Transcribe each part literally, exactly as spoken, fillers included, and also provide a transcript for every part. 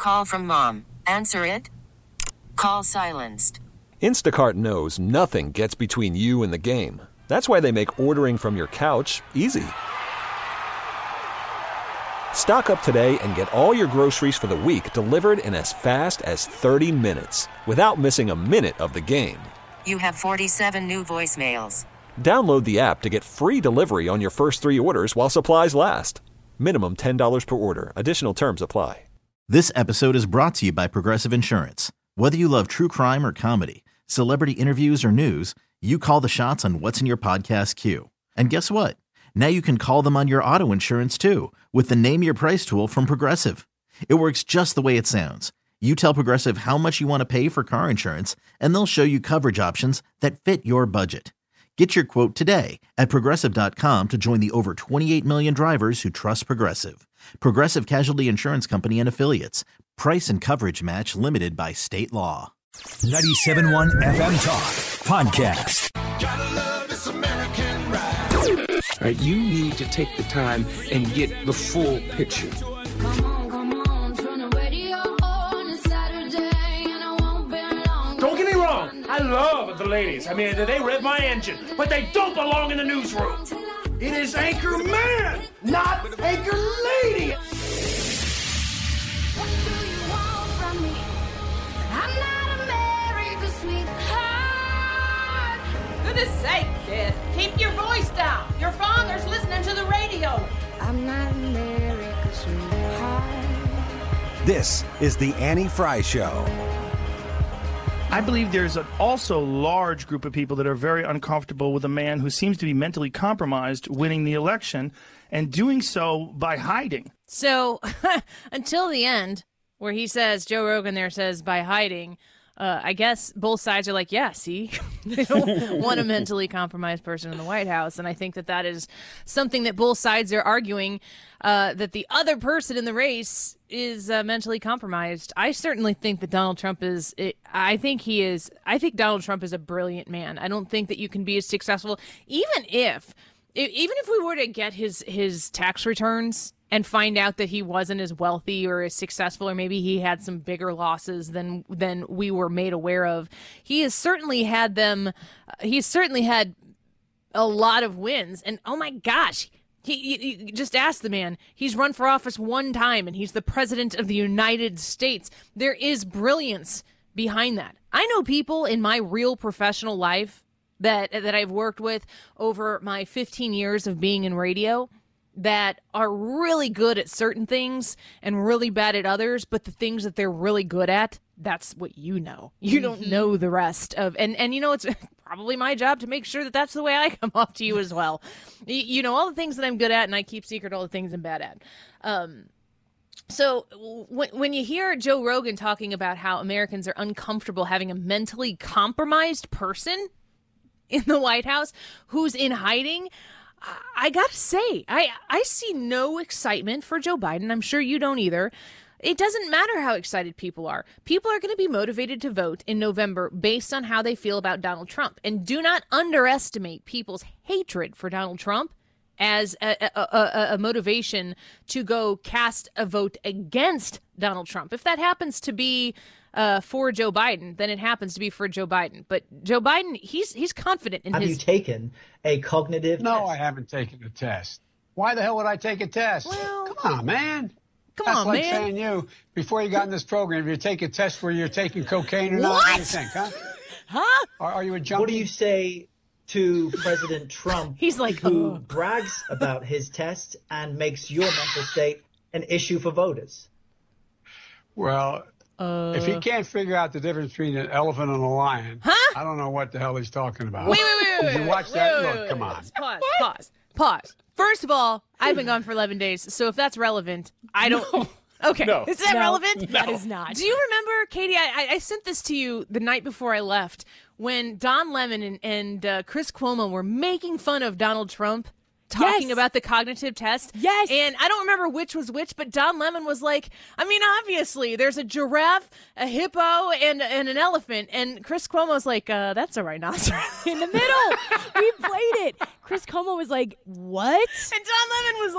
Call from mom. Answer it. Call silenced. Instacart knows nothing gets between you and the game. That's why they make ordering from your couch easy. Stock up today and get all your groceries for the week delivered in as fast as thirty minutes without missing a minute of the game. You have forty-seven new voicemails. Download the app to get free delivery on your first three orders while supplies last. Minimum ten dollars per order. Additional terms apply. This episode is brought to you by Progressive Insurance. Whether you love true crime or comedy, celebrity interviews or news, you call the shots on what's in your podcast queue. And guess what? Now you can call them on your auto insurance too with the Name Your Price tool from Progressive. It works just the way it sounds. You tell Progressive how much you want to pay for car insurance, and they'll show you coverage options that fit your budget. Get your quote today at Progressive dot com to join the over twenty-eight million drivers who trust Progressive. Progressive Casualty Insurance Company and Affiliates. Price and coverage match limited by state law. ninety-seven point one F M Talk Podcast. Gotta love this American ride. All right, you need to take the time and get the full picture. Come on, come on, turn the radio on. It's Saturday and I won't be long. Don't get me wrong, I love the ladies. I mean, they rev my engine, but they don't belong in the newsroom. It is Anchor Man, not Anchor Lady. What do you want from me? I'm not America's sweetheart. Goodness sake, kid. Keep your voice down. Your father's listening to the radio. I'm not America's sweetheart. This is the Annie Fry Show. I believe there's an also large group of people that are very uncomfortable with a man who seems to be mentally compromised winning the election and doing so by hiding. So until the end, where he says, Joe Rogan there says by hiding, uh, I guess both sides are like, yeah, see, they don't want a mentally compromised person in the White House. And I think that that is something that both sides are arguing, uh, that the other person in the race is uh, mentally compromised. I certainly think that Donald Trump is, it, I think he is, I think Donald Trump is a brilliant man. I don't think that you can be as successful, even if, even if we were to get his, his tax returns and find out that he wasn't as wealthy or as successful, or maybe he had some bigger losses than than we were made aware of. He has certainly had them. Uh, he's certainly had a lot of wins. And oh my gosh, he, he, he just ask the man. He's run for office one time, and he's the president of the United States. There is brilliance behind that. I know people in my real professional life that that I've worked with over my fifteen years of being in radio that are really good at certain things and really bad at others, but the things that they're really good at, that's what you know. You don't mm-hmm. know the rest of, and, and you know, it's probably my job to make sure that that's the way I come off to you as well. You, you know, all the things that I'm good at, and I keep secret all the things I'm bad at. Um, so when, when you hear Joe Rogan talking about how Americans are uncomfortable having a mentally compromised person in the White House who's in hiding, I gotta say, I, I see no excitement for Joe Biden. I'm sure you don't either. It doesn't matter how excited people are. People are going to be motivated to vote in November based on how they feel about Donald Trump. And do not underestimate people's hatred for Donald Trump as a, a, a, a motivation to go cast a vote against Donald Trump. If that happens to be uh, for Joe Biden, then it happens to be for Joe Biden. But Joe Biden, he's he's confident in Have his... Have you taken a cognitive No, test? I haven't taken a test. Why the hell would I take a test? Well, come on, man. Come That's on, like man. saying you, before you got in this program, if you take a test where you're taking cocaine or not, What? what do you think, huh? Huh? Are, are you a junkie? What do you say to President Trump, He's like, who oh. brags about his test and makes your mental state an issue for voters? Well, Uh, if he can't figure out the difference between an elephant and a lion, huh? I don't know what the hell he's talking about. Wait, wait, wait, wait. Did you wait, watch wait, that? wait, Look, wait, come wait. on. Pause, pause, pause. First of all, I've been gone for eleven days, so if that's relevant, I don't... No. Okay, No. is that No. relevant? No. That is not. Do you remember, Katie, I, I sent this to you the night before I left, when Don Lemon and, and uh, Chris Cuomo were making fun of Donald Trump, talking Yes. about the cognitive test. Yes. And I don't remember which was which, but Don Lemon was like, I mean, obviously, there's a giraffe, a hippo, and, and an elephant. And Chris Cuomo's like, uh, that's a rhinoceros. In the middle. We played it. Chris Cuomo was like, what? And Don Lemon was like,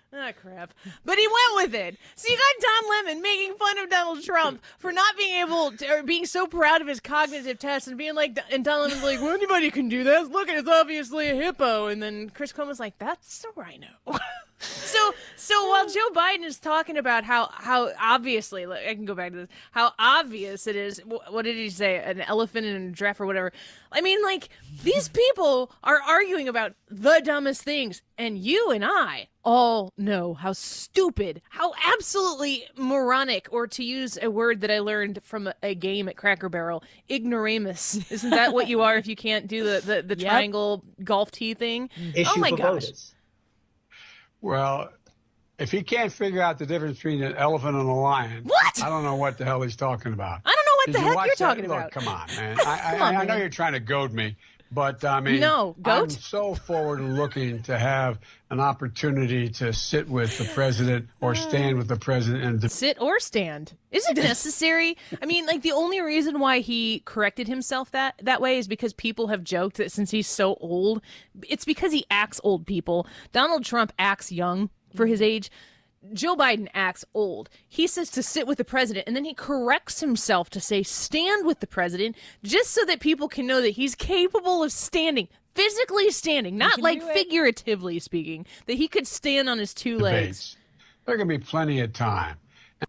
Ah, crap. But he went with it. So you got Don Lemon making fun of Donald Trump for not being able to, or being so proud of his cognitive test and being like, and Don Lemon's like, well, anybody can do this. Look, it's obviously a hippo. And then Chris Cuomo's like, that's a rhino. So, so while Joe Biden is talking about how, how obviously, look, I can go back to this, how obvious it is, what did he say, an elephant in a giraffe or whatever? I mean, like, these people are arguing about the dumbest things, and you and I all know how stupid, how absolutely moronic, or to use a word that I learned from a, a game at Cracker Barrel, ignoramus. Isn't that what you are if you can't do the, the, the Yep. triangle golf tee thing? Issue Oh my for gosh. voters. Well, if he can't figure out the difference between an elephant and a lion, What? I don't know what the hell he's talking about. I don't know what Did the you heck watch you're that? talking Look, about. come on, man. I, I, Come on, I know man. you're trying to goad me, but I mean, No, goat? I'm so forward looking to have an opportunity to sit with the president or stand with the president and de- Sit or stand. Is it necessary? I mean, like, the only reason why he corrected himself that that way is because people have joked that since he's so old, it's because he acts old, people. Donald Trump acts young for his age. Joe Biden acts old. He says to sit with the president, and then he corrects himself to say stand with the president, just so that people can know that he's capable of standing, physically standing, not can like do it. figuratively speaking, that he could stand on his two legs. debates. There's going to be plenty of time.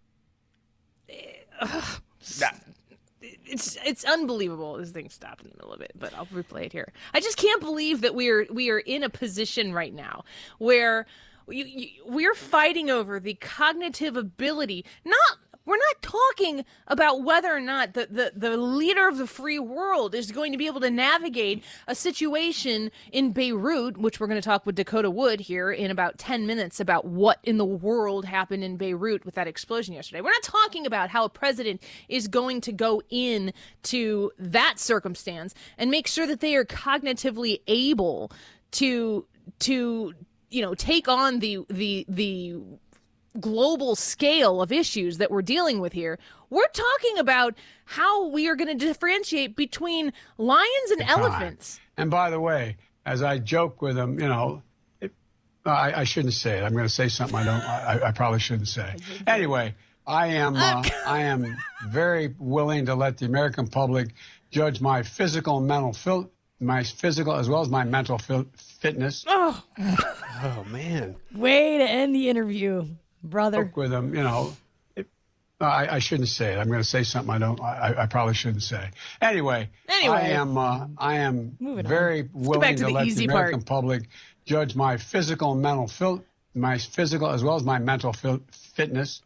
It's it's unbelievable. This thing stopped in the middle of it, but I'll replay it here. I just can't believe that we are we are in a position right now where you, you, we're fighting over the cognitive ability. Not we're not talking about whether or not the, the, the leader of the free world is going to be able to navigate a situation in Beirut, which we're going to talk with Dakota Wood here in about ten minutes about what in the world happened in Beirut with that explosion yesterday. We're not talking about how a president is going to go in to that circumstance and make sure that they are cognitively able to to you know take on the the the global scale of issues that we're dealing with here. We're talking about how we are going to differentiate between lions and Time. elephants. And by the way, as I joke with him, you know, it, I, I shouldn't say it. I'm going to say something I don't. I, I probably shouldn't say. Anyway, I am. Uh, I am very willing to let the American public judge my physical and mental fil- my physical as well as my mental fil- fitness. Oh, Oh, man. Way to end the interview, brother. Joke with him, you know. It, I, I shouldn't say it. I'm going to say something I don't. I, I probably shouldn't say. Anyway, Anyway. I am. Uh, I am Moving on. very back willing to to, the let easy the American part. public judge my physical and mental fil- my physical as well as my mental fil- fitness.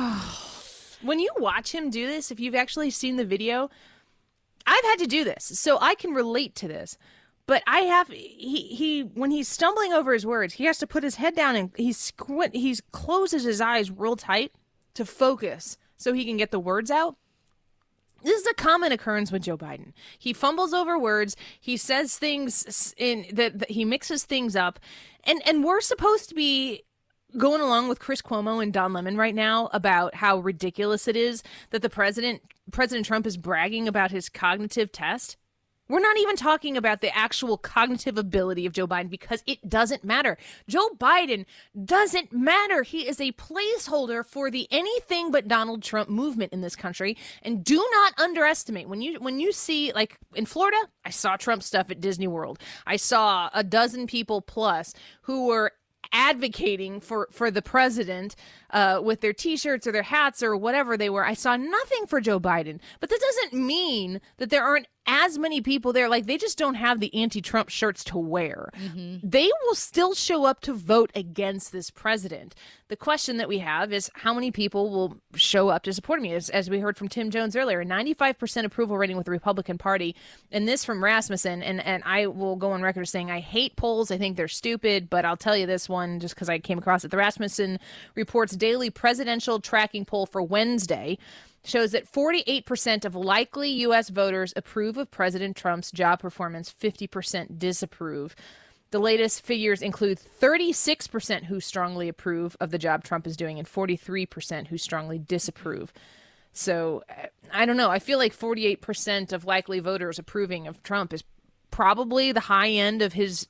when you watch him do this, if you've actually seen the video, I've had to do this, so I can relate to this. But I have he he when he's stumbling over his words, he has to put his head down and he squint he closes his eyes real tight to focus so he can get the words out. This is a common occurrence with Joe Biden. He fumbles over words. He says things in that, that he mixes things up, and and we're supposed to be going along with Chris Cuomo and Don Lemon right now about how ridiculous it is that the president President Trump is bragging about his cognitive test. We're not even talking about the actual cognitive ability of Joe Biden because it doesn't matter. Joe Biden doesn't matter. He is a placeholder for the anything but Donald Trump movement in this country. And do not underestimate when you when you see, like in Florida, I saw Trump stuff at Disney World. I saw a dozen people plus who were advocating for, for the president uh, with their T-shirts or their hats or whatever they were. I saw nothing for Joe Biden. But that doesn't mean that there aren't as many people there. Like, they just don't have the anti-Trump shirts to wear. Mm-hmm. They will still show up to vote against this president. The question that we have is how many people will show up to support me? As, as we heard from Tim Jones earlier, ninety-five percent approval rating with the Republican Party. And this from Rasmussen, and, and I will go on record as saying I hate polls. I think they're stupid, but I'll tell you this one just because I came across it. The Rasmussen Report's daily presidential tracking poll for Wednesday shows that forty-eight percent of likely U S voters approve of President Trump's job performance, fifty percent disapprove. The latest figures include thirty-six percent who strongly approve of the job Trump is doing and forty-three percent who strongly disapprove. So, I don't know. I feel like forty-eight percent of likely voters approving of Trump is probably the high end of his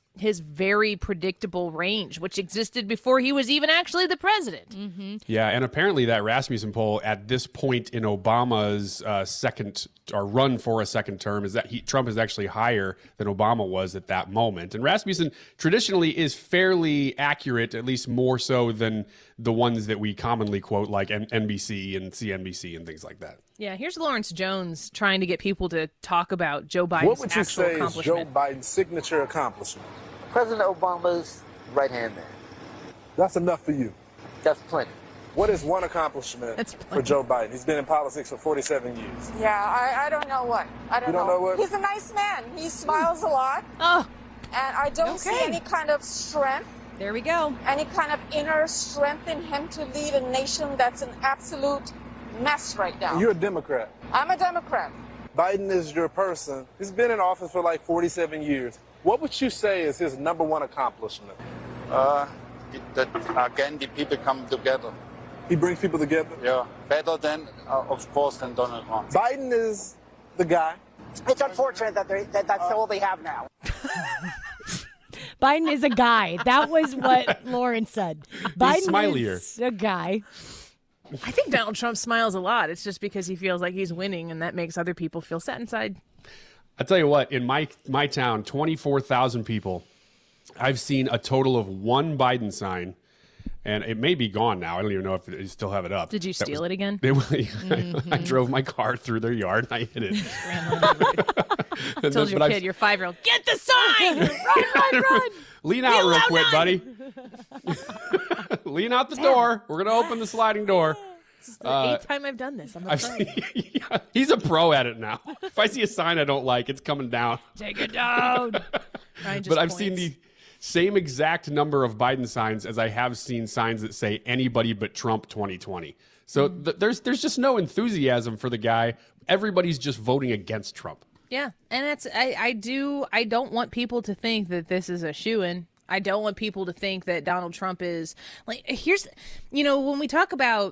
his very predictable range, which existed before he was even actually the president. Mm-hmm. Yeah, and apparently that Rasmussen poll at this point in Obama's uh, second or run for a second term is that he, Trump is actually higher than Obama was at that moment. And Rasmussen traditionally is fairly accurate, at least more so than the ones that we commonly quote, like N B C and C N B C and things like that. Yeah, here's Lawrence Jones trying to get people to talk about Joe Biden's What would you actual say is Joe accomplishment. Biden's signature accomplishment? President Obama's right-hand man. That's enough for you. That's plenty. What is one accomplishment for Joe Biden? He's been in politics for forty-seven years. Yeah, I, I don't know what. I don't, You don't know what? He's a nice man. He smiles a lot. Oh. And I don't see Okay. any kind of strength, There we go. any kind of inner strength in him to lead a nation that's an absolute mess right now. You're a Democrat. I'm a Democrat. Biden is your person. He's been in office for like forty-seven years. What would you say is his number one accomplishment? Uh, that again, the people come together. He brings people together? Yeah, better than, uh, of course, than Donald Trump. Biden is the guy. It's unfortunate that, they, that that's all they have now. Biden is a guy. That was what Lauren said. Biden smilier. is a guy. I think Donald Trump smiles a lot. It's just because he feels like he's winning, and that makes other people feel sad inside. I tell you what, in my my town, twenty-four thousand people, I've seen a total of one Biden sign, and it may be gone now. I don't even know if they still have it up. Did you That steal was- it again? They, Mhm. I drove my car through their yard and I hit it. And Told then- your but I've- kid, your five-year-old, get the sign! Run, run, run! Lean Be out real loud quick, on. buddy. Lean out the door. We're going to open the sliding door. It's the Uh, eighth time I've done this. I'm I've afraid. seen, yeah, he's a pro at it now. If I see a sign I don't like, it's coming down. Take it down. Ryan just But I've points. seen the same exact number of Biden signs as I have seen signs that say anybody but Trump twenty twenty. So th- there's there's just no enthusiasm for the guy. Everybody's just voting against Trump. Yeah, and it's I, I do I don't want people to think that this is a shoo-in. I don't want people to think that Donald Trump is like here's you know when we talk about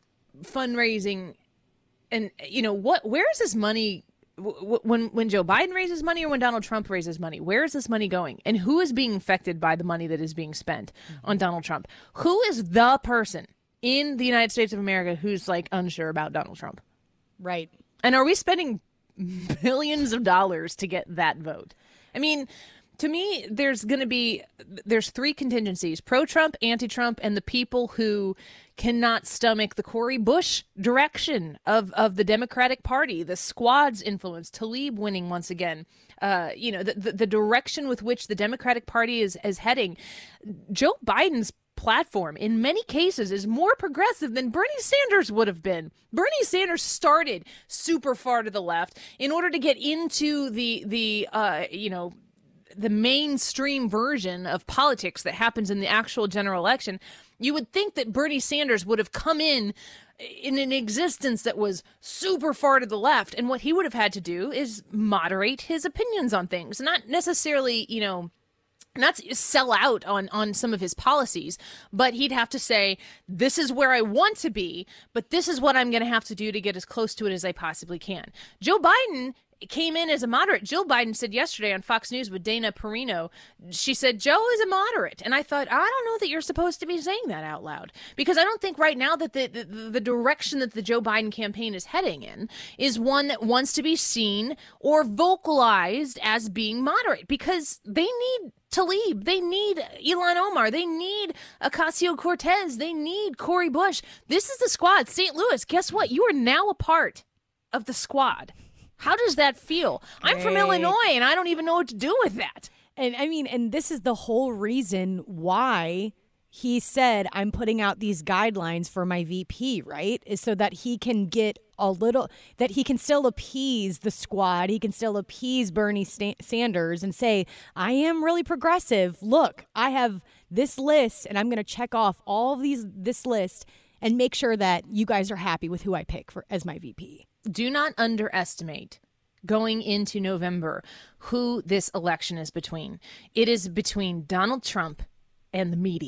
fundraising and you know what where is this money w- w- when when Joe Biden raises money or when Donald Trump raises money, where is this money going and who is being affected by the money that is being spent on Donald Trump? Who is the person in the United States of America who's like unsure about Donald Trump? Right. And are we spending billions of dollars to get that vote? I mean, to me, there's going to be there's three contingencies: pro-Trump, anti-Trump, and the people who cannot stomach the Cory Bush direction of, of the Democratic Party, the squad's influence, Tlaib winning once again. Uh, you know, the, the the direction with which the Democratic Party is is heading. Joe Biden's platform in many cases is more progressive than Bernie Sanders would have been. Bernie Sanders started super far to the left in order to get into the the uh, you know the mainstream version of politics that happens in the actual general election. You would think that Bernie Sanders would have come in in an existence that was super far to the left, and what he would have had to do is moderate his opinions on things, not necessarily, you know, not sell out on, on some of his policies, but he'd have to say, this is where I want to be, but this is what I'm going to have to do to get as close to it as I possibly can. Joe Biden came in as a moderate. Jill Biden said yesterday on Fox News with Dana Perino, she said, Joe is a moderate. And I thought, I don't know that you're supposed to be saying that out loud, because I don't think right now that the, the, the direction that the Joe Biden campaign is heading in is one that wants to be seen or vocalized as being moderate, because they need Tlaib, they need Ilhan Omar, they need Ocasio-Cortez, they need Cory Bush. This is the squad. Saint Louis, guess what? You are now a part of the squad. How does that feel? I'm from Great. Illinois, and I don't even know what to do with that. And I mean, and this is the whole reason why he said, I'm putting out these guidelines for my V P, right? Is so that he can get a little, that he can still appease the squad. He can still appease Bernie Sta- Sanders and say, I am really progressive. Look, I have this list, and I'm going to check off all of these, this list and make sure that you guys are happy with who I pick for as my V P. Do not underestimate going into November who this election is between. It is between Donald Trump and the media.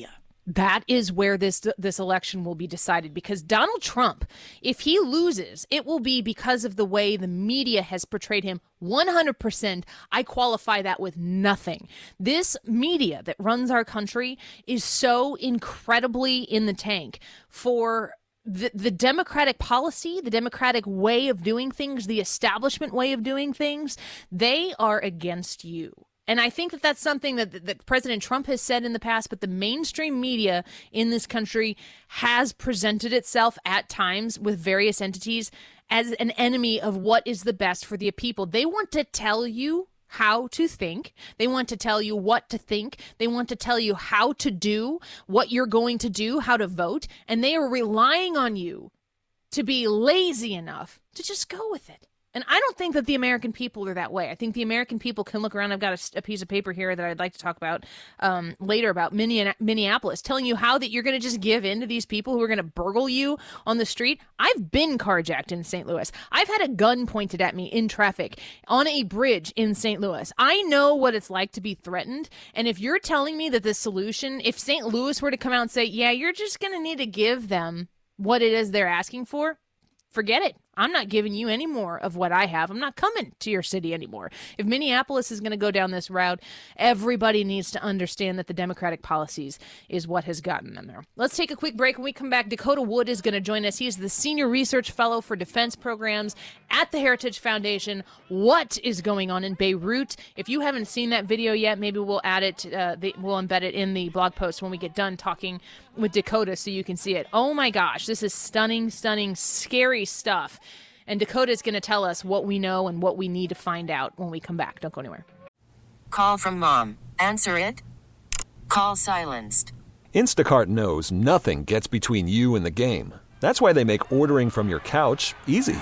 That is where this this election will be decided, because Donald Trump, if he loses, it will be because of the way the media has portrayed him. one hundred percent, I qualify that with nothing. This media that runs our country is so incredibly in the tank for the, the Democratic policy, the Democratic way of doing things, the establishment way of doing things. They are against you. And I think that that's something that, that President Trump has said in the past, but the mainstream media in this country has presented itself at times with various entities as an enemy of what is the best for the people. They want to tell you how to think. They want to tell you what to think. They want to tell you how to do what you're going to do, how to vote. And they are relying on you to be lazy enough to just go with it. And I don't think that the American people are that way. I think the American people can look around. I've got a, a piece of paper here that I'd like to talk about um, later about Minneapolis, telling you how that you're going to just give in to these people who are going to burgle you on the street. I've been carjacked in Saint Louis. I've had a gun pointed at me in traffic on a bridge in Saint Louis. I know what it's like to be threatened. And if you're telling me that the solution, if Saint Louis were to come out and say, yeah, you're just going to need to give them what it is they're asking for, forget it. I'm not giving you any more of what I have. I'm not coming to your city anymore. If Minneapolis is going to go down this route, everybody needs to understand that the Democratic policies is what has gotten them there. Let's take a quick break. When we come back, Dakota Wood is going to join us. He is the Senior Research Fellow for Defense Programs at the Heritage Foundation. What is going on in Beirut? If you haven't seen that video yet, maybe we'll add it, uh, the, we'll embed it in the blog post when we get done talking with Dakota so you can see it. Oh my gosh, this is stunning, stunning, scary stuff. And Dakota is going to tell us what we know and what we need to find out when we come back. Don't go anywhere. Call from mom. Answer it. Call silenced. Instacart knows nothing gets between you and the game. That's why they make ordering from your couch easy.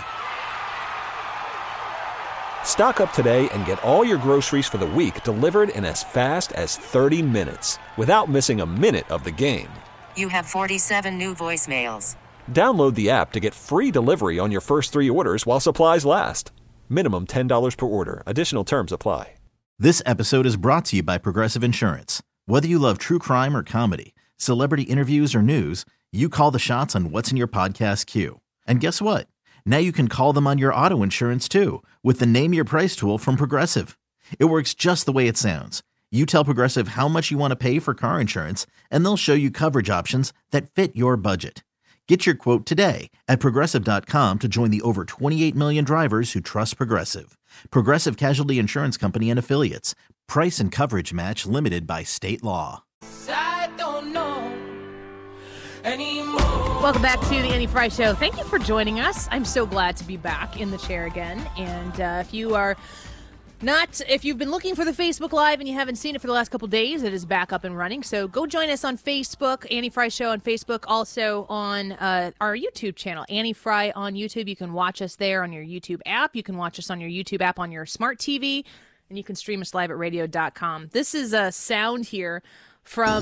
Stock up today and get all your groceries for the week delivered in as fast as thirty minutes without missing a minute of the game. You have forty-seven new voicemails. Download the app to get free delivery on your first three orders while supplies last. Minimum ten dollars per order. Additional terms apply. This episode is brought to you by Progressive Insurance. Whether you love true crime or comedy, celebrity interviews or news, you call the shots on what's in your podcast queue. And guess what? Now you can call them on your auto insurance too with the Name Your Price tool from Progressive. It works just the way it sounds. You tell Progressive how much you want to pay for car insurance, and they'll show you coverage options that fit your budget. Get your quote today at Progressive dot com to join the over twenty-eight million drivers who trust Progressive. Progressive Casualty Insurance Company and Affiliates. Price and coverage match limited by state law. I don't know anymore. Welcome back to the Annie Fry Show. Thank you for joining us. I'm so glad to be back in the chair again. And uh, if you are not, if you've been looking for the Facebook Live and you haven't seen it for the last couple days, it is back up and running. So go join us on Facebook, Annie Fry Show on Facebook, also on uh, our YouTube channel, Annie Fry on YouTube. You can watch us there on your YouTube app. You can watch us on your YouTube app on your smart T V, and you can stream us live at radio dot com. This is a sound here from...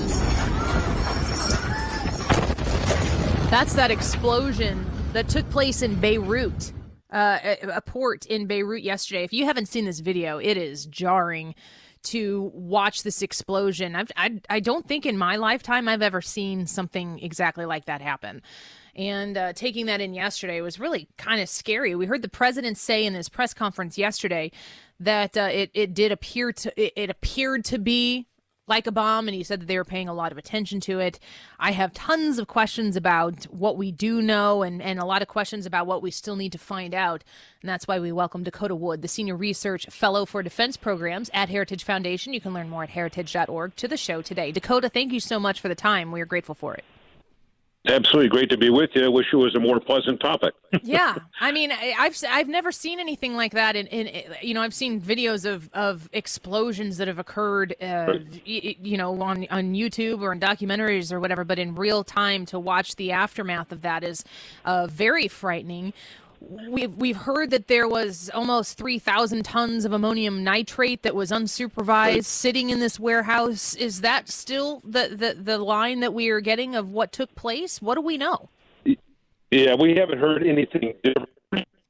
That's that explosion that took place in Beirut. Uh, a, a port in Beirut yesterday. If you haven't seen this video, it is jarring to watch this explosion. I've, I I don't think in my lifetime I've ever seen something exactly like that happen. And uh, taking that in yesterday was really kind of scary. We heard the president say in his press conference yesterday that uh, it it did appear to it, it appeared to be like a bomb, and he said that they were paying a lot of attention to it. I have tons of questions about what we do know and, and a lot of questions about what we still need to find out. And that's why we welcome Dakota Wood, the Senior Research Fellow for Defense Programs at Heritage Foundation. You can learn more at heritage dot org to the show today. Dakota, thank you so much for the time. We are grateful for it. Absolutely great to be with you. I wish it was a more pleasant topic. Yeah, I mean, I- I've I've never seen anything like that. In, in you know, I've seen videos of, of explosions that have occurred, uh, y- you know, on on YouTube or in documentaries or whatever. But in real time, to watch the aftermath of that is uh, very frightening. We've we've heard that there was almost three thousand tons of ammonium nitrate that was unsupervised sitting in this warehouse. Is that still the, the, the line that we are getting of what took place? What do we know? Yeah, we haven't heard anything different.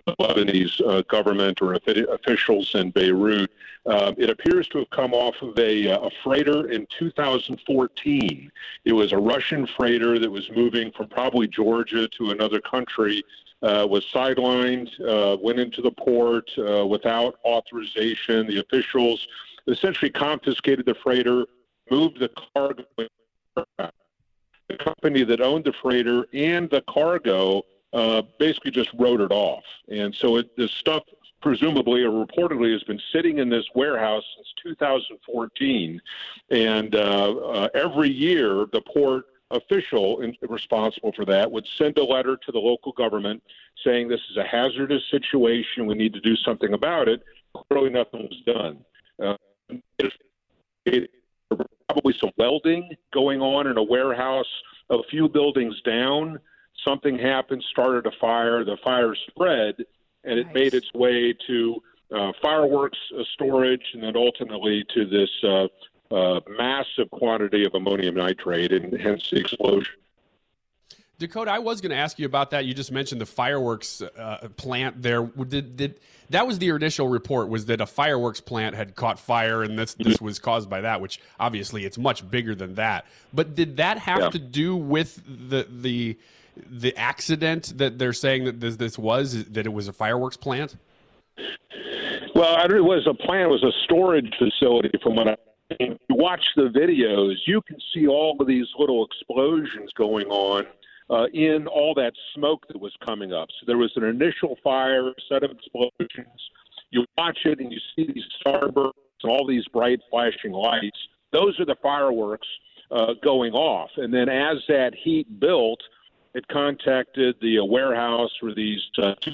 Lebanese uh, government or officials in Beirut. Uh, it appears to have come off of a, uh, a freighter in two thousand fourteen. It was a Russian freighter that was moving from probably Georgia to another country, uh, was sidelined, uh, went into the port uh, without authorization. The officials essentially confiscated the freighter, moved the cargo. The company that owned the freighter and the cargo uh, basically just wrote it off. And so it, this stuff presumably or reportedly has been sitting in this warehouse since two thousand fourteen. And uh, uh, every year, the port official in, responsible for that would send a letter to the local government saying this is a hazardous situation. We need to do something about it. Clearly nothing was done. Uh, it, it, probably some welding going on in a warehouse a few buildings down. Something happened, started a fire. The fire spread, and it Nice. made its way to uh, fireworks uh, storage and then ultimately to this uh, uh, massive quantity of ammonium nitrate, and hence the explosion. Dakota, I was going to ask you about that. You just mentioned the fireworks uh, plant there. Did, did that was the initial report, was that a fireworks plant had caught fire and this this was caused by that, which obviously it's much bigger than that. But did that have Yeah. to do with the the the accident that they're saying that this, this was, that it was a fireworks plant? Well, I don't- it was a plant, it was a storage facility from what I you watch the videos, you can see all of these little explosions going on uh, in all that smoke that was coming up. So there was an initial fire, set of explosions. You watch it and you see these starbursts and all these bright flashing lights. Those are the fireworks uh, going off. And then as that heat built, it contacted the uh, warehouse where these uh, two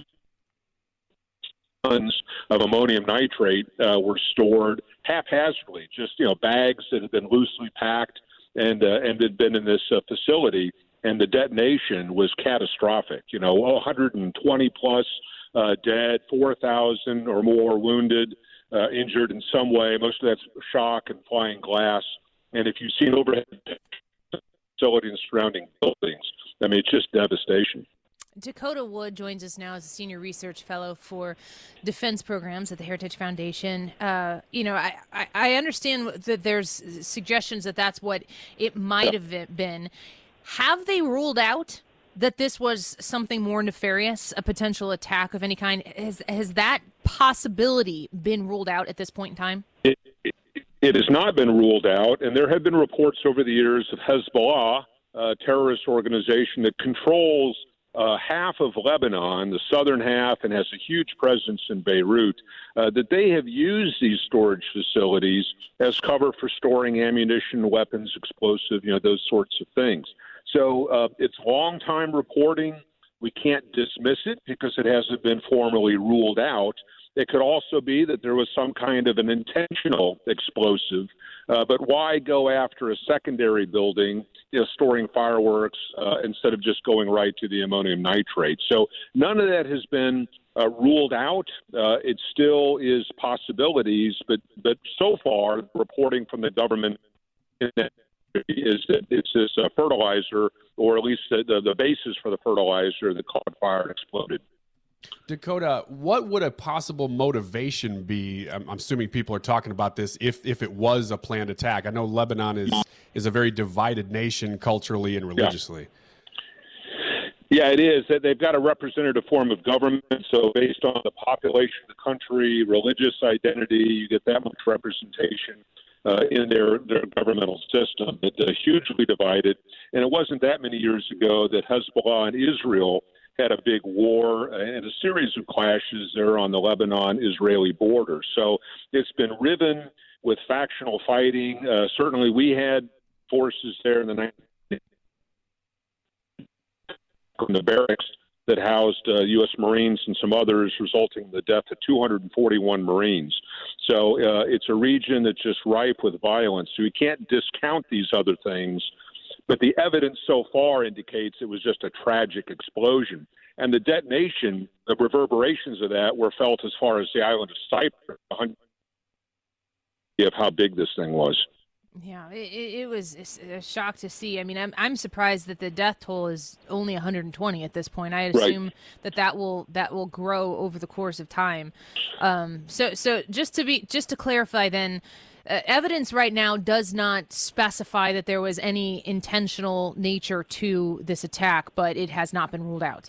tons of ammonium nitrate uh, were stored haphazardly, just, you know, bags that had been loosely packed and uh, and had been in this uh, facility. And the detonation was catastrophic. You know, one hundred twenty plus uh, dead, four thousand or more wounded, uh, injured in some way. Most of that's shock and flying glass. And if you've seen overhead facility and surrounding buildings, I mean, it's just devastation. Dakota Wood joins us now as a senior research fellow for defense programs at the Heritage Foundation. Uh, you know, I, I, I understand that there's suggestions that that's what it might have been. Have they ruled out that this was something more nefarious, a potential attack of any kind? Has, has that possibility been ruled out at this point in time? It, it, it has not been ruled out, and there have been reports over the years of Hezbollah, a terrorist organization that controls Uh, half of Lebanon, the southern half, and has a huge presence in Beirut, uh, that they have used these storage facilities as cover for storing ammunition, weapons, explosive, you know, those sorts of things. So uh, it's long time reporting. We can't dismiss it because it hasn't been formally ruled out. It could also be that there was some kind of an intentional explosive, uh, but why go after a secondary building, you know, storing fireworks uh, instead of just going right to the ammonium nitrate? So none of that has been uh, ruled out. Uh, it still is possibilities, but but so far, reporting from the government is that it's this uh, fertilizer, or at least the, the, the basis for the fertilizer that caught fire and exploded. Dakota, what would a possible motivation be? I'm, I'm assuming people are talking about this if if it was a planned attack. I know Lebanon is is a very divided nation culturally and religiously. Yeah, it is. They've got a representative form of government, so based on the population of the country, religious identity, you get that much representation uh, in their, their governmental system. It's uh, hugely divided, and it wasn't that many years ago that Hezbollah and Israel had a big war and a series of clashes there on the Lebanon-Israeli border. So it's been riven with factional fighting. Uh, certainly we had forces there in the nineties, in the barracks that housed uh, U S Marines and some others, resulting in the death of two hundred forty-one Marines. So uh, it's a region that's just ripe with violence. So we can't discount these other things. But the evidence so far indicates it was just a tragic explosion. And the detonation, the reverberations of that were felt as far as the island of Cyprus, of how big this thing was. Yeah, it, it was a shock to see. I mean, I'm I'm surprised that the death toll is only one hundred twenty at this point. I assume right. that that will that will grow over the course of time. Um, so so just to be just to clarify, then, uh, evidence right now does not specify that there was any intentional nature to this attack, but it has not been ruled out.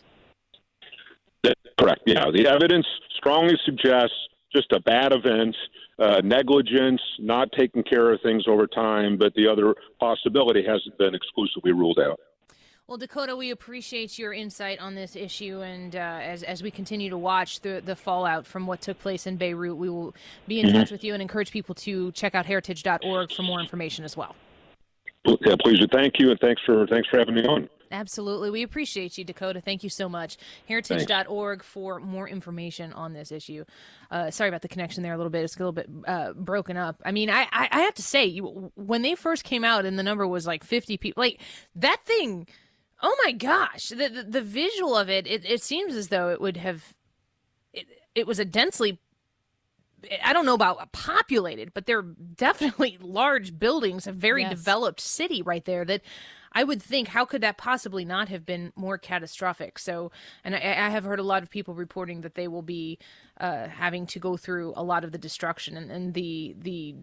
That's correct. Yeah, the evidence strongly suggests just a bad event. Uh, negligence, not taking care of things over time, but the other possibility hasn't been exclusively ruled out. Well, Dakota, we appreciate your insight on this issue, and uh, as as we continue to watch the the fallout from what took place in Beirut, we will be in mm-hmm. touch with you and encourage people to check out heritage dot org for more information as well. Yeah, please. Thank you, and thanks for thanks for having me on. Absolutely. We appreciate you, Dakota. Thank you so much. heritage dot org for more information on this issue. Uh, sorry about the connection there a little bit. It's a little bit uh, broken up. I mean, I, I, I have to say, you, when they first came out and the number was like fifty people, like that thing, oh my gosh, the, the, the visual of it, it, it seems as though it would have, it, it was a densely, I don't know about populated, but they're definitely large buildings, a very yes. developed city right there that I would think, how could that possibly not have been more catastrophic? So, and I, I have heard a lot of people reporting that they will be uh, having to go through a lot of the destruction and, and the the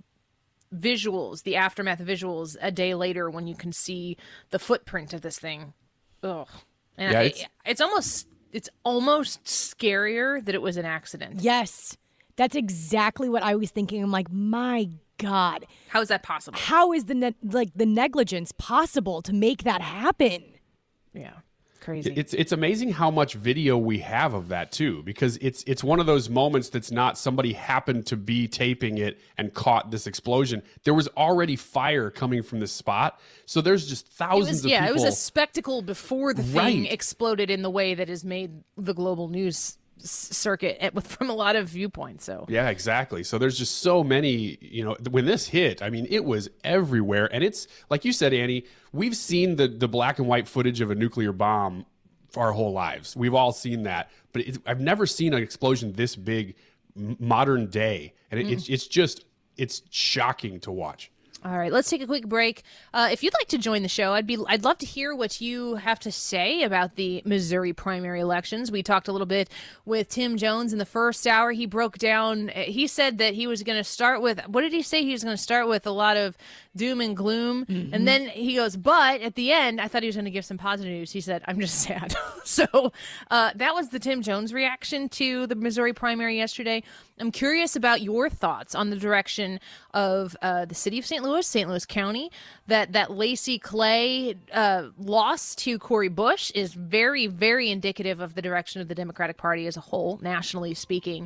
visuals, the aftermath visuals a day later when you can see the footprint of this thing. Ugh. And yeah, I, it's... it's almost it's almost scarier that it was an accident. Yes. That's exactly what I was thinking. I'm like, my God. How is that possible? How is the ne- like the negligence possible to make that happen? Yeah. Crazy. It's it's amazing how much video we have of that too, because it's it's one of those moments that's not somebody happened to be taping it and caught this explosion. There was already fire coming from this spot, so there's just thousands was, of yeah, people. Yeah, it was a spectacle before the thing right. exploded in the way that has made the global news circuit at, with, from a lot of viewpoints. So yeah, exactly. So there's just so many, you know, when this hit, I mean, it was everywhere. And it's like you said, Annie, we've seen the, the black and white footage of a nuclear bomb for our whole lives. We've all seen that, but it, I've never seen an explosion this big m- modern day. And it, mm. it's, it's just, it's shocking to watch. All right, let's take a quick break. Uh, if you'd like to join the show, I'd be I'd love to hear what you have to say about the Missouri primary elections. We talked a little bit with Tim Jones in the first hour. He broke down. He said that he was going to start with what did he say? He was going to start with a lot of doom and gloom, mm-hmm. and then he goes, but at the end, I thought he was going to give some positive news. He said, "I'm just sad." So uh, that was the Tim Jones reaction to the Missouri primary yesterday. I'm curious about your thoughts on the direction of uh, the city of Saint Louis, Saint Louis County. That that Lacey Clay uh, loss to Cori Bush is very, very indicative of the direction of the Democratic Party as a whole, nationally speaking.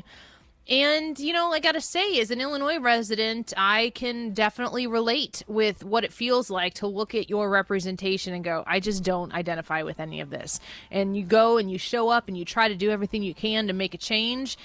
And, you know, I got to say, as an Illinois resident, I can definitely relate with what it feels like to look at your representation and go, I just don't identify with any of this. And you go and you show up and you try to do everything you can to make a change.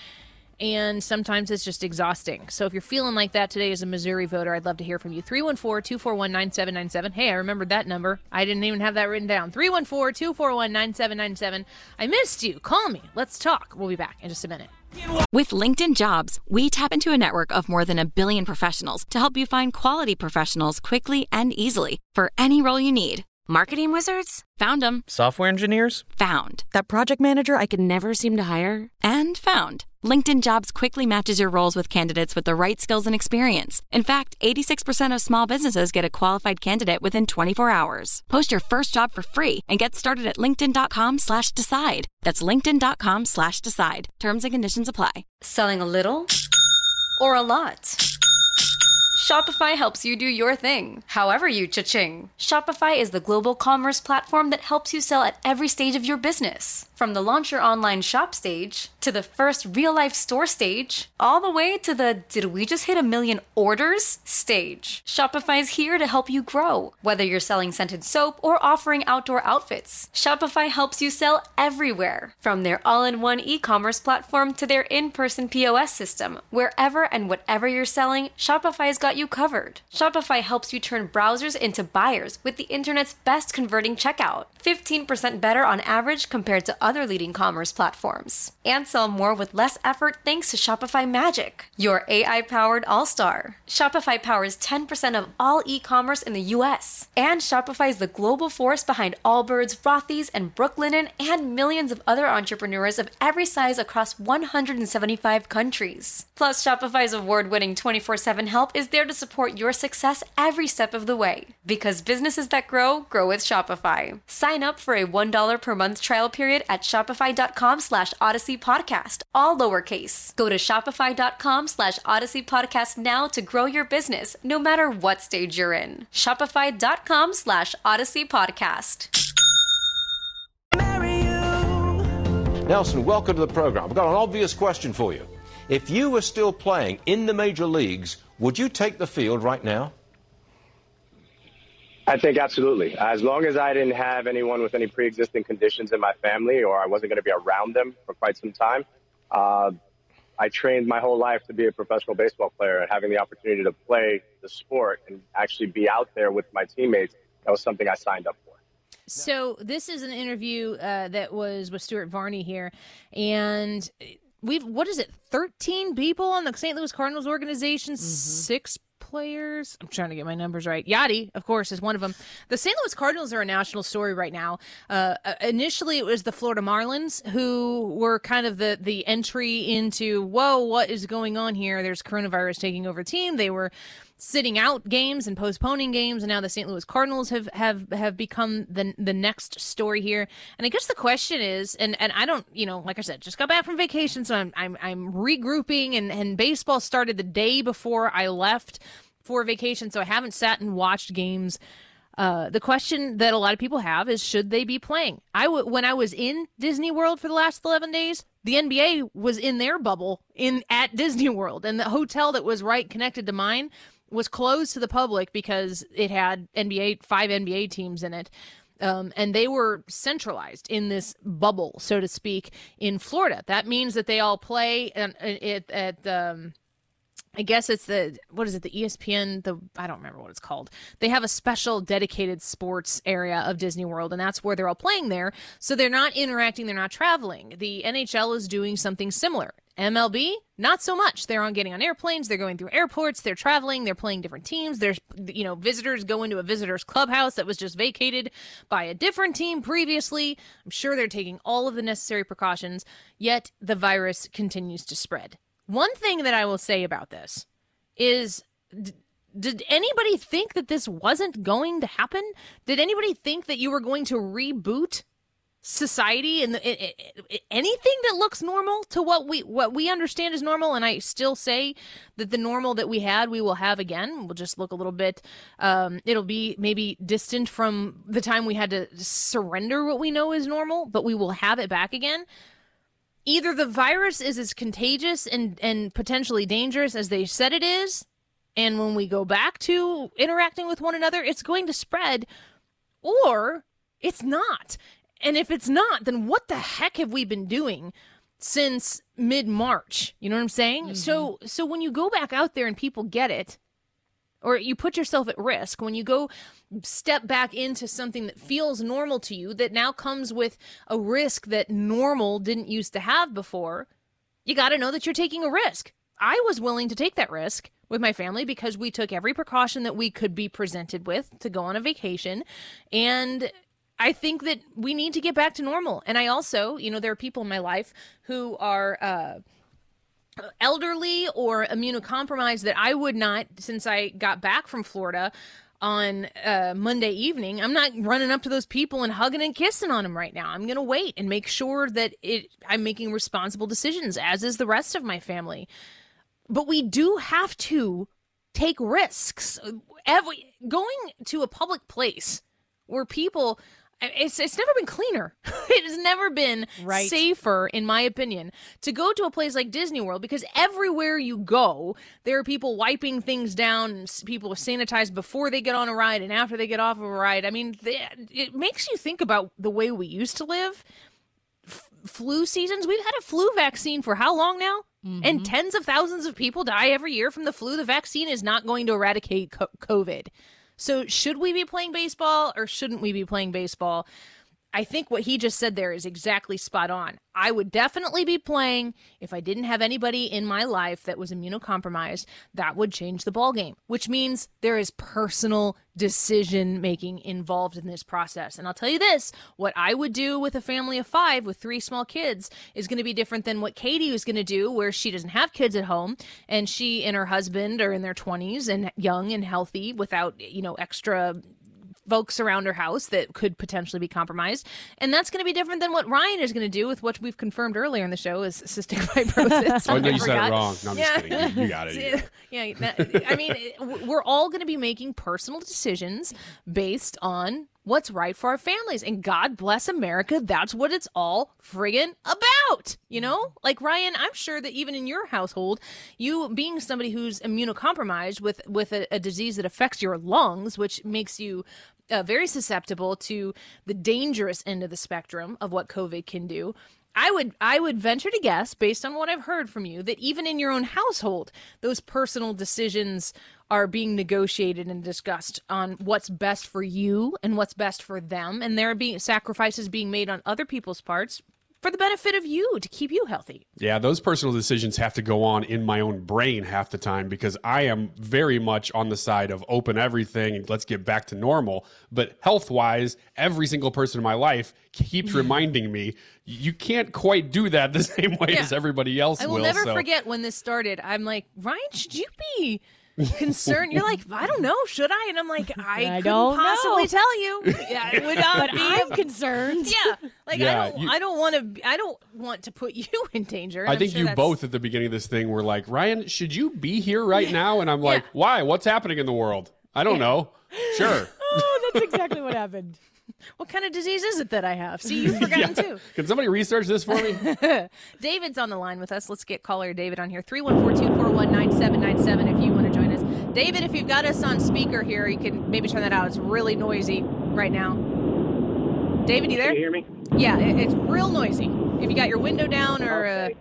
And sometimes it's just exhausting. So if you're feeling like that today as a Missouri voter, I'd love to hear from you. three one four, two four one, nine seven nine seven. Hey, I remembered that number. I didn't even have that written down. three one four, two four one, nine seven nine seven. I missed you. Call me. Let's talk. We'll be back in just a minute. With LinkedIn Jobs, we tap into a network of more than a billion professionals to help you find quality professionals quickly and easily for any role you need. Marketing wizards? Found them. Software engineers? Found. That project manager I could never seem to hire? And found. LinkedIn Jobs quickly matches your roles with candidates with the right skills and experience. In fact, eighty-six percent of small businesses get a qualified candidate within twenty-four hours. Post your first job for free and get started at linkedin.com slash decide. That's linkedin.com slash decide. Terms and conditions apply. Selling a little or a lot? Shopify helps you do your thing, however you cha-ching. Shopify is the global commerce platform that helps you sell at every stage of your business. From the launch your online shop stage, to the first real-life store stage, all the way to the did we just hit a million orders stage. Shopify's here to help you grow. Whether you're selling scented soap or offering outdoor outfits, Shopify helps you sell everywhere. From their all-in-one e-commerce platform to their in-person P O S system, wherever and whatever you're selling, Shopify's got got you covered. Shopify helps you turn browsers into buyers with the internet's best converting checkout. fifteen percent better on average compared to other leading commerce platforms. And sell more with less effort thanks to Shopify Magic, your A I-powered all-star. Shopify powers ten percent of all e-commerce in the U S. And Shopify is the global force behind Allbirds, Rothy's, and Brooklinen, and millions of other entrepreneurs of every size across one hundred seventy-five countries. Plus, Shopify's award-winning twenty-four seven help is there to support your success every step of the way. Because businesses that grow, grow with Shopify. Sign up for a one dollar per month trial period at shopify.com slash Odyssey Podcast, all lowercase. Go to shopify.com slash Odyssey Podcast now to grow your business, no matter what stage you're in. Shopify.com slash Odyssey Podcast. Nelson, welcome to the program. I've got an obvious question for you. If you were still playing in the major leagues, would you take the field right now? I think absolutely. As long as I didn't have anyone with any pre-existing conditions in my family or I wasn't going to be around them for quite some time, uh, I trained my whole life to be a professional baseball player, and having the opportunity to play the sport and actually be out there with my teammates, that was something I signed up for. So this is an interview uh, that was with Stuart Varney here, and we've, what is it, thirteen people on the Saint Louis Cardinals organization, mm-hmm. six players. I'm trying to get my numbers right. Yachty, of course, is one of them. The Saint Louis Cardinals are a national story right now. Uh, initially, it was the Florida Marlins who were kind of the, the entry into, whoa, what is going on here? There's coronavirus taking over team. They were sitting out games and postponing games, and now the Saint Louis Cardinals have have, have become the the next story here. And I guess the question is, and, and I don't, you know, like I said, just got back from vacation, so I'm I'm I'm regrouping, and, and baseball started the day before I left for vacation, so I haven't sat and watched games. Uh, the question that a lot of people have is, should they be playing? I w- when I was in Disney World for the last eleven days, the N B A was in their bubble in at Disney World, and the hotel that was right connected to mine was closed to the public because it had N B A five N B A teams in it. Um, and they were centralized in this bubble, so to speak, in Florida. That means that they all play at, at, at um, I guess it's the, what is it, the E S P N, the I don't remember what it's called. They have a special dedicated sports area of Disney World, and that's where they're all playing there. So they're not interacting, they're not traveling. The N H L is doing something similar. M L B, not so much. They're on getting on airplanes, they're going through airports, they're traveling, they're playing different teams. There's, you know, visitors go into a visitor's clubhouse that was just vacated by a different team previously. I'm sure they're taking all of the necessary precautions, yet the virus continues to spread. One thing that I will say about this is, d- did anybody think that this wasn't going to happen? Did anybody think that you were going to reboot society and the, it, it, it, anything that looks normal to what we what we understand is normal? And I still say that the normal that we had, we will have again. We'll just look a little bit. Um, it'll be maybe distant from the time we had to surrender what we know is normal, but we will have it back again. Either the virus is as contagious and, and potentially dangerous as they said it is, and when we go back to interacting with one another, it's going to spread, or it's not. And if it's not, then what the heck have we been doing since mid-March? You know what I'm saying? Mm-hmm. So so when you go back out there and people get it, or you put yourself at risk, when you go step back into something that feels normal to you, that now comes with a risk that normal didn't used to have before, you got to know that you're taking a risk. I was willing to take that risk with my family because we took every precaution that we could be presented with to go on a vacation. And I think that we need to get back to normal. And I also, you know, there are people in my life who are uh, elderly or immunocompromised that I would not, since I got back from Florida on uh, Monday evening, I'm not running up to those people and hugging and kissing on them right now. I'm going to wait and make sure that it I'm making responsible decisions, as is the rest of my family. But we do have to take risks. Every, going to a public place where people... It's it's never been cleaner. It has never been right. safer, in my opinion, to go to a place like Disney World, because everywhere you go, there are people wiping things down, and people sanitize before they get on a ride and after they get off of a ride. I mean, they, it makes you think about the way we used to live. F- flu seasons. We've had a flu vaccine for how long now? Mm-hmm. And tens of thousands of people die every year from the flu. The vaccine is not going to eradicate co- COVID. So should we be playing baseball or shouldn't we be playing baseball? I think what he just said there is exactly spot on. I would definitely be playing if I didn't have anybody in my life that was immunocompromised. That would change the ballgame, which means there is personal decision-making involved in this process. And I'll tell you this, what I would do with a family of five with three small kids is going to be different than what Katie was going to do, where she doesn't have kids at home and she and her husband are in their twenties and young and healthy without, you know, extra folks around her house that could potentially be compromised. And that's going to be different than what Ryan is going to do with what we've confirmed earlier in the show is cystic fibrosis. Oh, no, you I said forgot. it wrong. No, I'm yeah. just kidding. You, you got it. You got it. Yeah, that, I mean, we're all going to be making personal decisions based on what's right for our families. And God bless America, that's what it's all friggin' about. You know? Like, Ryan, I'm sure that even in your household, you being somebody who's immunocompromised with, with a, a disease that affects your lungs, which makes you uh, very susceptible to the dangerous end of the spectrum of what COVID can do. I would I would venture to guess, based on what I've heard from you, that even in your own household, those personal decisions are being negotiated and discussed on what's best for you and what's best for them. And there are being sacrifices being made on other people's parts for the benefit of you, to keep you healthy. Yeah, those personal decisions have to go on in my own brain half the time because I am very much on the side of open everything and let's get back to normal. But health-wise, every single person in my life keeps reminding me, you can't quite do that the same way Yeah. as everybody else I will will. never so. forget when this started. I'm like, Ryan, should you be concerned? You're like, I don't know, should I? And I'm like, I, I couldn't don't possibly know. tell you. Yeah, it would not But be. I'm concerned. Yeah, like Yeah, I don't, you- I don't want to, I don't want to put you in danger. and I I'm think sure you that's- both at the beginning of this thing were like, Ryan, should you be here right now? And I'm like, why? What's happening in the world? I don't know. Sure. Oh, that's exactly what happened. What kind of disease is it that I have? See, you've forgotten too. Can somebody research this for me? David's on the line with us. Let's get caller David on here. three one four, two four one, nine seven nine seven if you want to join us. David, if you've got us on speaker here, you can maybe turn that out. It's really noisy right now. David, you there? Can you hear me? Yeah, it, it's real noisy. If you got your window down or... Okay.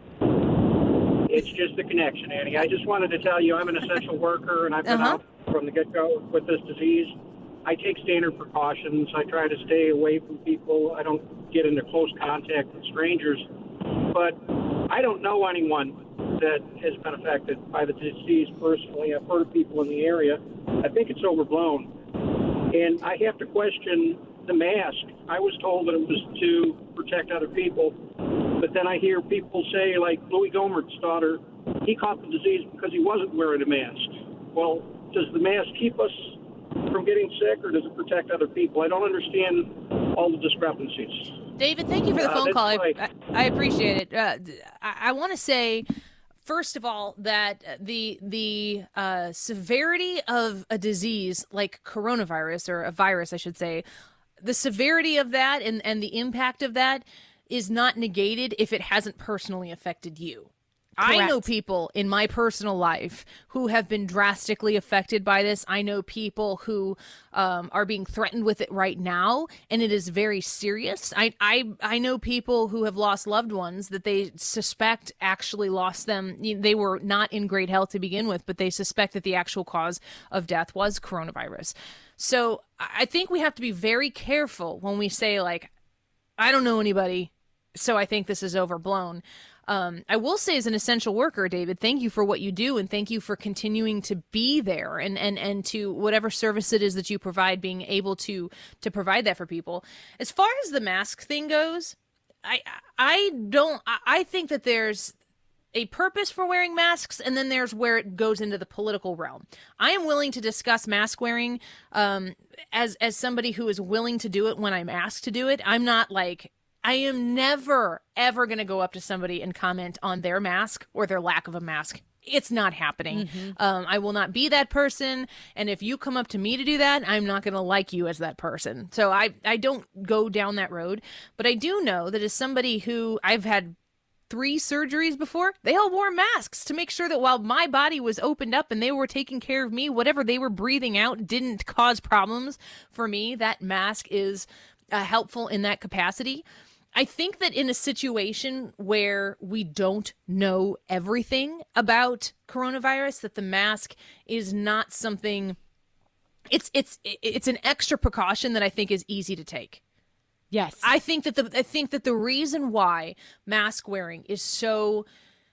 It's just the connection, Annie. I just wanted to tell you I'm an essential worker, and I've been Uh-huh. out from the get-go with this disease. I take standard precautions. I try to stay away from people. I don't get into close contact with strangers. But I don't know anyone that has been affected by the disease personally. I've heard of people in the area. I think it's overblown. And I have to question the mask. I was told that it was to protect other people. But then I hear people say, like Louis Gohmert's daughter, he caught the disease because he wasn't wearing a mask. Well, does the mask keep us from getting sick, or does it protect other people? I don't understand all the discrepancies. David, thank you for the Uh, phone that's call. I, right. I, I appreciate it. Uh, th- I, I want to say, first of all, that the the uh, severity of a disease like coronavirus, or a virus, I should say, the severity of that and, and the impact of that is not negated if it hasn't personally affected you. I know Correct. people in my personal life who have been drastically affected by this. I know people who um, are being threatened with it right now, and it is very serious. I, I I know people who have lost loved ones that they suspect actually lost them. You know, they were not in great health to begin with, but they suspect that the actual cause of death was coronavirus. So I think we have to be very careful when we say, like, I don't know anybody, so I think this is overblown. Um, I will say, as an essential worker, David, thank you for what you do, and thank you for continuing to be there and, and, and to whatever service it is that you provide, being able to to provide that for people. As far as the mask thing goes, I I don't I, I think that there's a purpose for wearing masks, and then there's where it goes into the political realm. I am willing to discuss mask wearing um, as as somebody who is willing to do it when I'm asked to do it. I'm not like. I am never, ever going to go up to somebody and comment on their mask or their lack of a mask. It's not happening. Mm-hmm. Um, I will not be that person. And if you come up to me to do that, I'm not going to like you as that person. So I, I don't go down that road. But I do know that as somebody who I've had three surgeries before, they all wore masks to make sure that while my body was opened up and they were taking care of me, whatever they were breathing out didn't cause problems for me. That mask is uh, helpful in that capacity. I think that in a situation where we don't know everything about coronavirus, that the mask is not something, it's it's it's an extra precaution that I think is easy to take. Yes. I think that the I think that the reason why mask wearing is so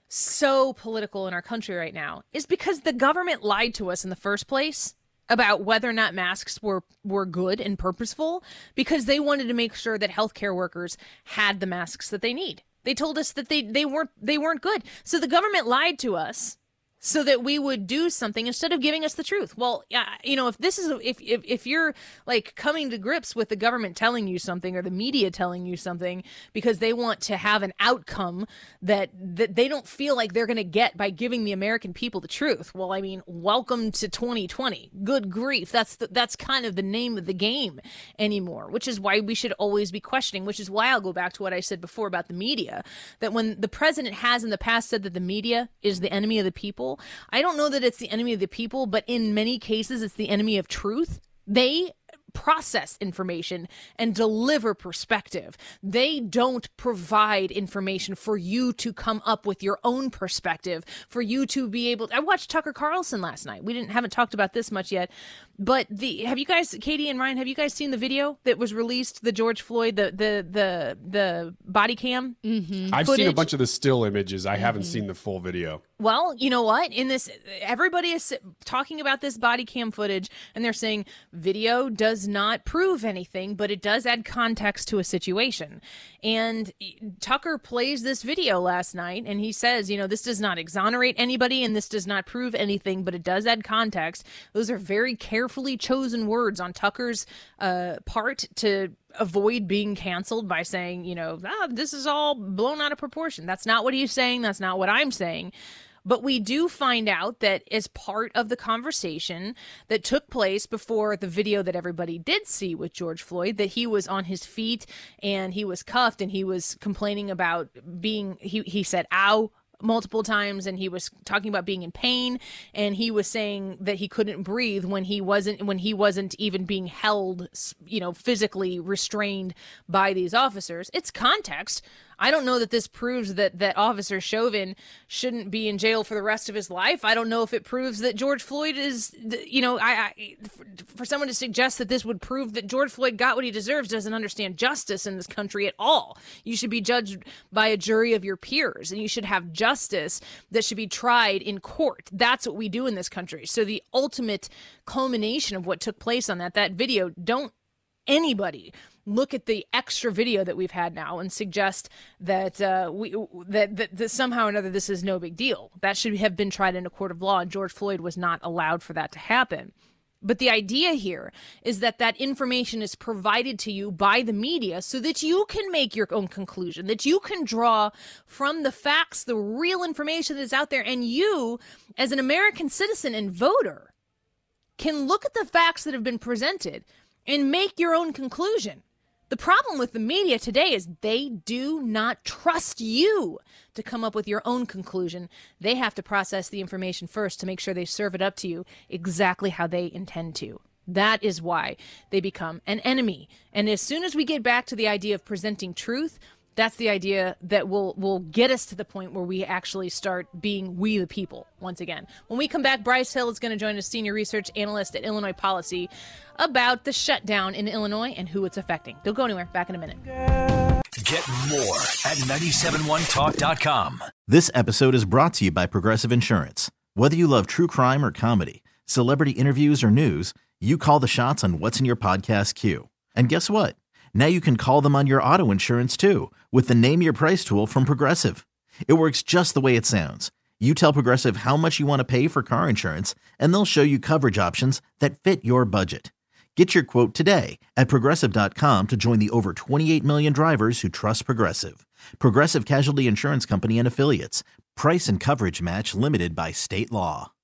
so political in our country right now is because the government lied to us in the first place about whether or not masks were, were good and purposeful, because they wanted to make sure that healthcare workers had the masks that they need. They told us that they, they weren't they weren't good. So the government lied to us so that we would do something instead of giving us the truth. Well, yeah, you know, if this is if, if if you're like coming to grips with the government telling you something or the media telling you something because they want to have an outcome that that they don't feel like they're going to get by giving the American people the truth. Well, I mean, welcome to twenty twenty. Good grief. That's the, that's kind of the name of the game anymore, which is why we should always be questioning, which is why I'll go back to what I said before about the media, that when the president has in the past said that the media is the enemy of the people, I don't know that it's the enemy of the people, but in many cases, it's the enemy of truth. They process information and deliver perspective. They don't provide information for you to come up with your own perspective, for you to be able to... I watched Tucker Carlson last night. We didn't haven't talked about this much yet, but the have you guys, Katie and Ryan, have you guys seen the video that was released, the George Floyd, the the the, the body cam mm-hmm. I've footage? seen a bunch of the still images. I mm-hmm. haven't seen the full video. Well, you know what? In this, everybody is talking about this body cam footage, and they're saying video does not prove anything, but it does add context to a situation. And Tucker plays this video last night, and he says, you know, this does not exonerate anybody, and this does not prove anything, but it does add context. Those are very carefully chosen words on Tucker's uh, part to avoid being canceled by saying, you know, ah, this is all blown out of proportion. That's not what he's saying. That's not what I'm saying. But we do find out that as part of the conversation that took place before the video that everybody did see with George Floyd, that he was on his feet and he was cuffed and he was complaining about being, he, he said, ow, multiple times, and he was talking about being in pain, and he was saying that he couldn't breathe when he wasn't when he wasn't even being held, you know, physically restrained by these officers. It's context. I don't know that this proves that that Officer Chauvin shouldn't be in jail for the rest of his life. I don't know if it proves that George Floyd is, you know, I, I for someone to suggest that this would prove that George Floyd got what he deserves doesn't understand justice in this country at all. You should be judged by a jury of your peers, and you should have justice that should be tried in court. That's what we do in this country. So the ultimate culmination of what took place on that, that video, don't anybody look at the extra video that we've had now and suggest that uh, we that, that, that somehow or another this is no big deal. That should have been tried in a court of law, and George Floyd was not allowed for that to happen. But the idea here is that that information is provided to you by the media so that you can make your own conclusion, that you can draw from the facts, the real information that's out there, and you, as an American citizen and voter, can look at the facts that have been presented and make your own conclusion. The problem with the media today is they do not trust you to come up with your own conclusion. They have to process the information first to make sure they serve it up to you exactly how they intend to. That is why they become an enemy. And as soon as we get back to the idea of presenting truth, that's the idea that will will get us to the point where we actually start being we the people once again. When we come back, Bryce Hill is going to join us, senior research analyst at Illinois Policy, about the shutdown in Illinois and who it's affecting. Don't go anywhere. Back in a minute. Get more at nine seven one talk dot com. This episode is brought to you by Progressive Insurance. Whether you love true crime or comedy, celebrity interviews or news, you call the shots on what's in your podcast queue. And guess what? Now you can call them on your auto insurance too with the Name Your Price tool from Progressive. It works just the way it sounds. You tell Progressive how much you want to pay for car insurance, and they'll show you coverage options that fit your budget. Get your quote today at Progressive dot com to join the over twenty-eight million drivers who trust Progressive. Progressive Casualty Insurance Company and Affiliates. Price and coverage match limited by state law.